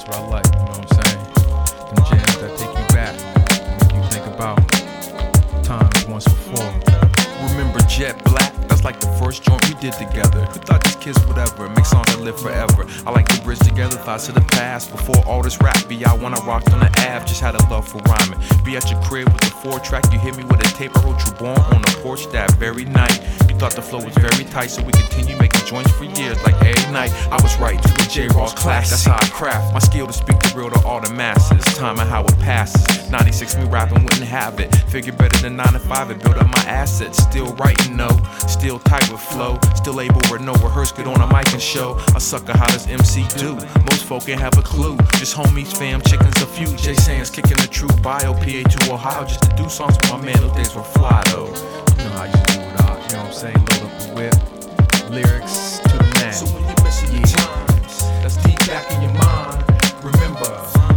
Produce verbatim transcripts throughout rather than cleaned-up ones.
That's what I like, you know what I'm saying? Them jams that take you back, make you think about times once before. Remember Jet Black? That's like the first joint we did together. We thought these kids whatever, make songs that live forever. I like to bridge together thoughts of the past. Before all this rap, be out when I rocked on the Ave. Just had a love for rhyming. Be at your crib with the four track. You hit me with a tape. I wrote you born on the porch that very night. You thought the flow was very tight, so we continue making joints for years like every night. I was right, with J-Raw's class. That's how I craft my skill to speak the real to all the masses. Time and how it passes. ninety-six me rapping wouldn't have it. Figure better than nine to five, it built up my assets. Still writing, no. Still tight with flow. Still able with no rehearse, get on a mic and show. I sucker how does M C do? Most folk ain't have a clue. Just homies, fam, chickens, a few. Jay Sands kicking the true bio. P A to Ohio just to do songs with my man. Those days were fly though. You know how you do it out, you know what I'm saying? Load up the whip, lyrics to the man. So when you're missing your times, that's deep back in your mind. Remember.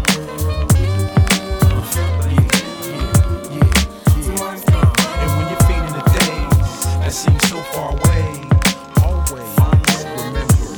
That seems so far away. Always remember.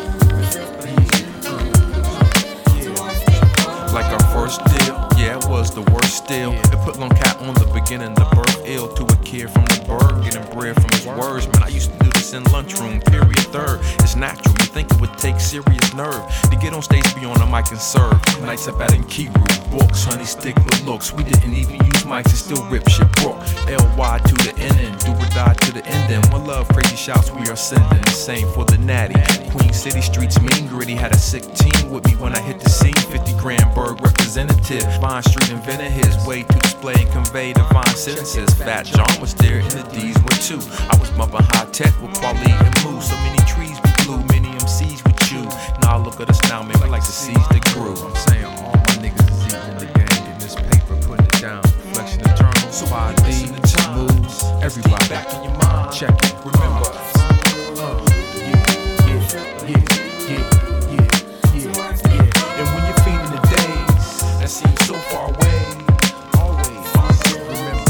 Yeah. Like our first deal, yeah, it was the worst still. It put Lone Cat on the beginning, the birth ill to a kid from the bird, getting bread from his words. Man, I used to do this in lunchroom, period third. It's natural, you think it would take serious nerve to get on stage, be on the mic and serve. Nights up at Nkiru, books, honey stick with looks. We didn't even use mics and still rip shit broke. L Y to the N N, do or die to the ending. One love, crazy shouts we are sending. The same for the natty. Queen City streets mean gritty. Had a sick team with me when I hit the scene. fifty grand Berg representative. Vine Street invented his way to display and convey divine sentences. Fat John was there and the D's were too. I was bumping high tech with quality and moves. So many trees we blew, many M Cs we chew. Now look at us now, man, we like the seeds that grew. I'm saying all my niggas is eating in the game, getting this paper, putting it down. Flexion eternal, so five D, moves, everybody back in your mind. Check it, remember. Uh, yeah, yeah, yeah, yeah, yeah, yeah, yeah. And when you're feeling the days that seem so far away, always remember.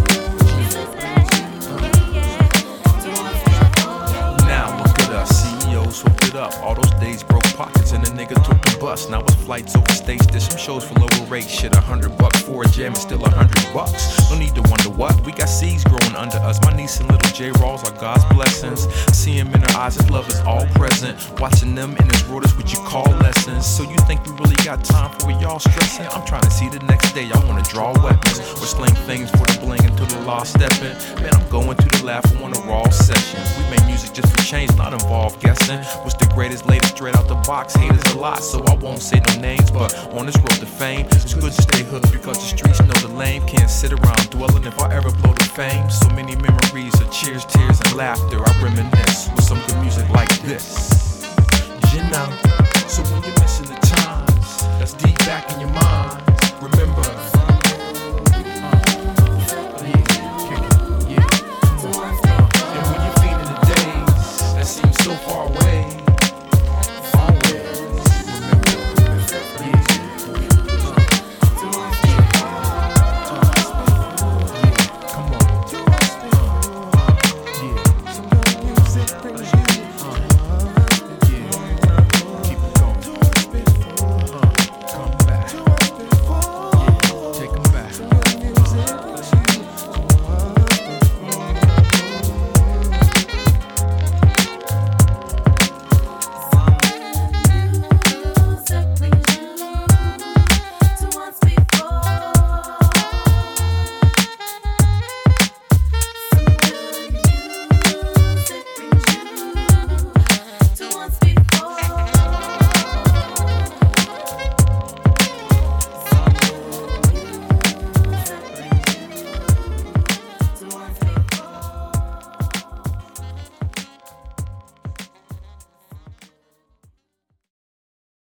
Now look at us, C E Os hooked it up. All those days broke pockets and the nigga took the bus. Now it's flights overstates. Did some shows for lower rates. Shit, a hundred bucks for a jam is still a hundred bucks. No need to wonder what. We got seeds growing under us. My niece and little J-Raws are God's blessings. See him in her eyes, his love is all present. Watching them in his world is what you call lessons. So you think we really got time for what y'all stressing? I'm trying to see the next day. I wanna draw weapons or sling things for the bling until the law stepping. Man, I'm going to the lab for one of raw sessions. We make music just for change, not involved guessing. What's the greatest, latest, straight out the box? Haters a lot, so I won't say no names. But on this road to fame, it's good to stay hooked because the streets know the lame. Can't sit around dwelling if I ever blow the fame. So many memories of cheers, tears, and laughter. I reminisce with some good music like this.